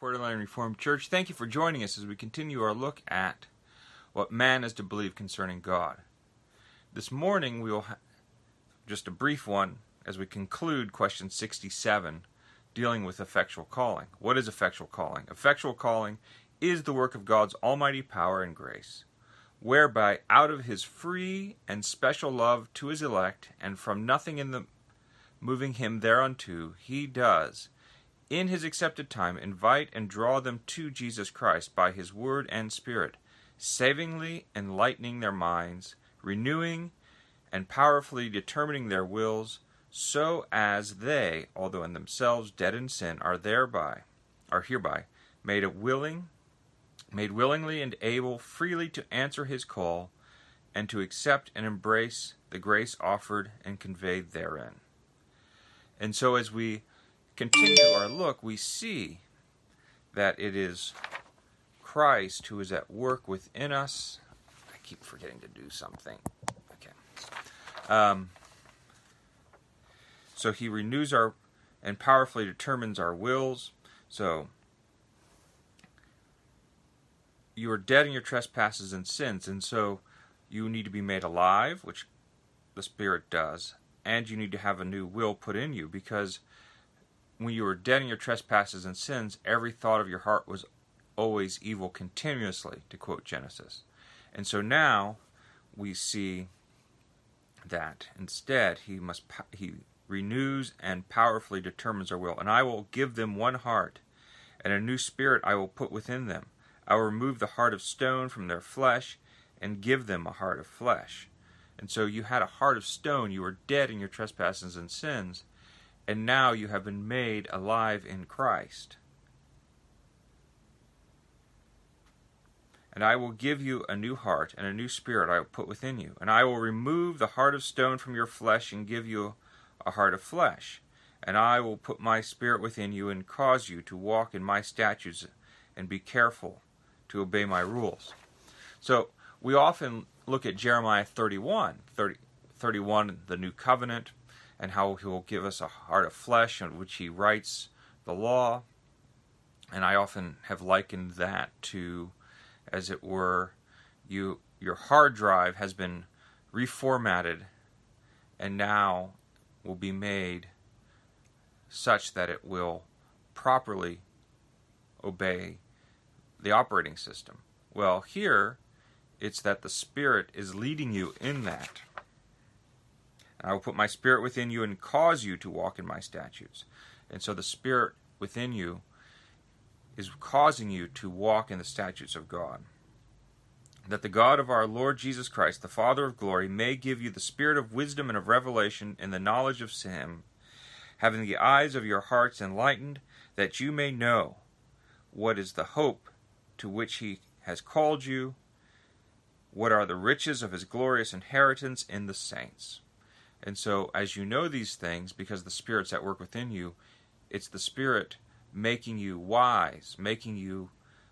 Coeur d'Alene Reformed Church. Thank you for joining us as we continue our look at what man is to believe concerning God. This morning we will have just a brief one as we conclude question 67, dealing with effectual calling. What is effectual calling? Effectual calling is the work of God's almighty power and grace, whereby out of his free and special love to his elect, and from nothing in the moving him thereunto, he does, in his accepted time, invite and draw them to Jesus Christ by his word and spirit, savingly enlightening their minds, renewing and powerfully determining their wills, so as they, although in themselves dead in sin, are hereby made willingly and able freely to answer his call, and to accept and embrace the grace offered and conveyed therein. And so as we continue our look, we see that it is Christ who is at work within us. I keep forgetting to do something. Okay. So he renews and powerfully determines our wills. So you are dead in your trespasses and sins, and so you need to be made alive, which the Spirit does, and you need to have a new will put in you, because when you were dead in your trespasses and sins, every thought of your heart was always evil continuously, to quote Genesis. And so now we see that instead he renews and powerfully determines our will. And I will give them one heart, and a new spirit I will put within them. I will remove the heart of stone from their flesh, and give them a heart of flesh. And so you had a heart of stone, you were dead in your trespasses and sins, and now you have been made alive in Christ. And I will give you a new heart, and a new spirit I will put within you. And I will remove the heart of stone from your flesh, and give you a heart of flesh. And I will put my spirit within you, and cause you to walk in my statutes, and be careful to obey my rules. So we often look at Jeremiah 31, the new covenant, and how he will give us a heart of flesh on which he writes the law. And I often have likened that to, as it were, your hard drive has been reformatted and now will be made such that it will properly obey the operating system. Well, here it's that the Spirit is leading you in that. I will put my spirit within you and cause you to walk in my statutes. And so the Spirit within you is causing you to walk in the statutes of God. That the God of our Lord Jesus Christ, the Father of glory, may give you the spirit of wisdom and of revelation in the knowledge of him, having the eyes of your hearts enlightened, that you may know what is the hope to which he has called you, what are the riches of his glorious inheritance in the saints. And so, as you know these things, because the Spirit's at work within you, it's the Spirit making you wise, making you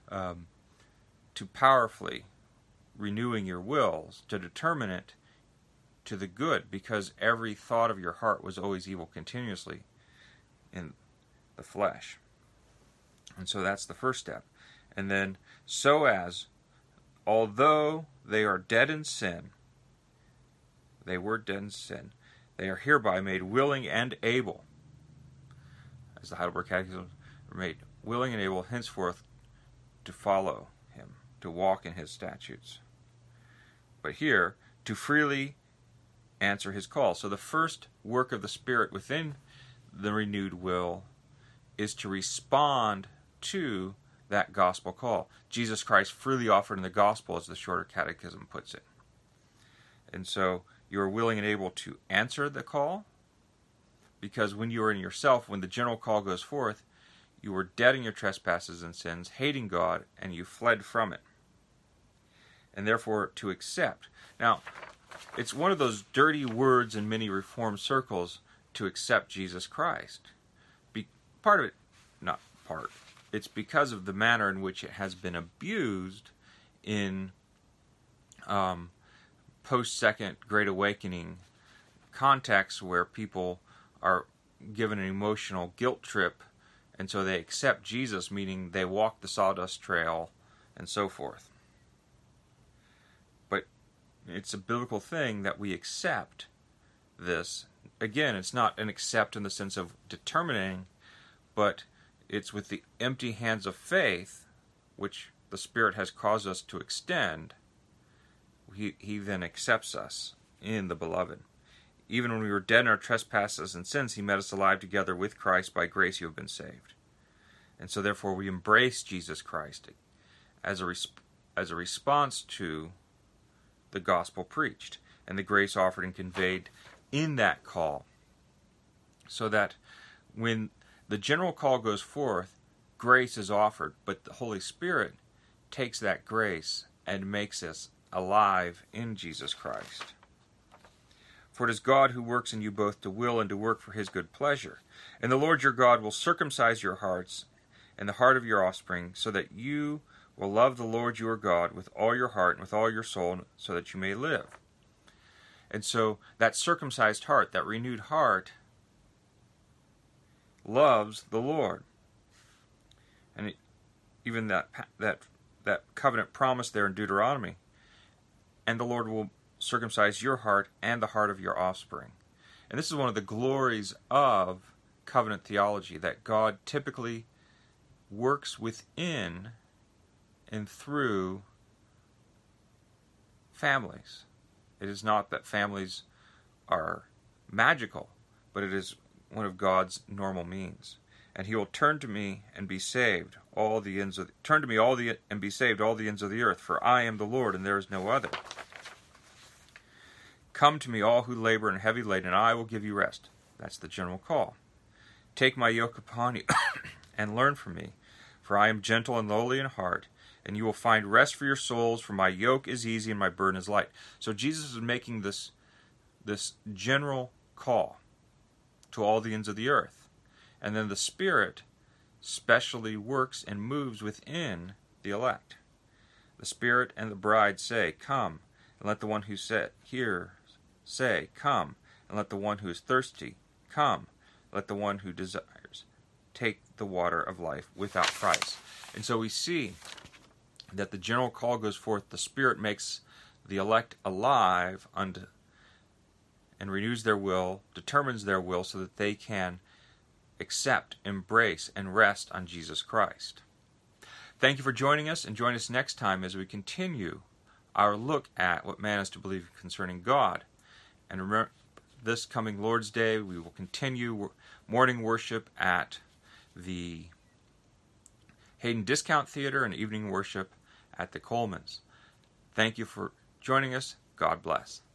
to powerfully renewing your wills, to determine it to the good, because every thought of your heart was always evil continuously in the flesh. And so that's the first step. And then, so as, although they are dead in sin, they were dead in sin, they are hereby made willing and able, as the Heidelberg Catechism, are made willing and able henceforth to follow him, to walk in his statutes. But here, to freely answer his call. So the first work of the Spirit within the renewed will is to respond to that gospel call. Jesus Christ freely offered in the gospel, as the Shorter Catechism puts it. And so you are willing and able to answer the call, because when you are in yourself, when the general call goes forth, you were dead in your trespasses and sins, hating God, and you fled from it. And therefore to accept. Now, it's one of those dirty words in many Reformed circles to accept Jesus Christ. It's because of the manner in which it has been abused in post-Second Great Awakening contexts where people are given an emotional guilt trip And so they accept Jesus, meaning they walk the sawdust trail and so forth. But it's a biblical thing that we accept this. Again, it's not an accept in the sense of determining, but it's with the empty hands of faith, which the Spirit has caused us to extend. He then accepts us in the Beloved. Even when we were dead in our trespasses and sins, He made us alive together with Christ. By grace you have been saved. And so therefore we embrace Jesus Christ as a response to the gospel preached and the grace offered and conveyed in that call. So that when the general call goes forth, grace is offered, but the Holy Spirit takes that grace and makes us alive in Jesus Christ. For it is God who works in you both to will and to work for His good pleasure. And the Lord your God will circumcise your hearts and the heart of your offspring, so that you will love the Lord your God with all your heart and with all your soul, so that you may live. And so that circumcised heart, that renewed heart, loves the Lord. And even that covenant promise there in Deuteronomy, and the Lord will circumcise your heart and the heart of your offspring. And this is one of the glories of covenant theology, that God typically works within and through families. It is not that families are magical, but it is one of God's normal means. And He will turn to me and be saved and be saved all the ends of the earth, for I am the Lord and there is no other. Come to me, all who labor and are heavy laden, and I will give you rest. That's the general call. Take my yoke upon you and learn from me, for I am gentle and lowly in heart, and you will find rest for your souls, for my yoke is easy and my burden is light. So Jesus is making this general call to all the ends of the earth. And then the Spirit specially works and moves within the elect. The Spirit and the bride say, come, and let the one who hears say, come, and let the one who is thirsty come. Let the one who desires take the water of life without price. And so we see that the general call goes forth, the Spirit makes the elect alive and renews their will, determines their will, so that they can accept, embrace, and rest on Jesus Christ. Thank you for joining us, and join us next time as we continue our look at what man is to believe concerning God. And remember, this coming Lord's Day, we will continue morning worship at the Hayden Discount Theater and evening worship at the Colemans. Thank you for joining us. God bless.